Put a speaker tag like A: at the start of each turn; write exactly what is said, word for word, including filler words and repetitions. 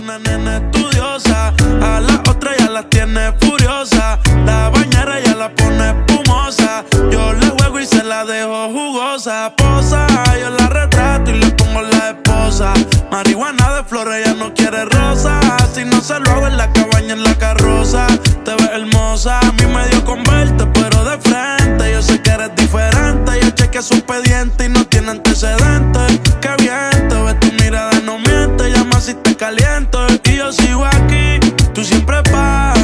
A: una nena estudiosa. A las otras ya las tiene furiosa. La bañera ya la pone espumosa. Yo le juego y se la dejo jugosa. Posa, yo la retrato y le pongo la esposa. Marihuana de flores, ella no quiere rosa. Si no se lo hago en la cabaña, en la carroza. Te ves hermosa, a mí me dio con verte, pero de frente. Yo sé que eres diferente. Yo chequeé su expediente y no tiene antecedentes. Qué bien, te ves, tu mirada no miente. Llama si te caliento y yo sigo aquí. Tú siempre pagas.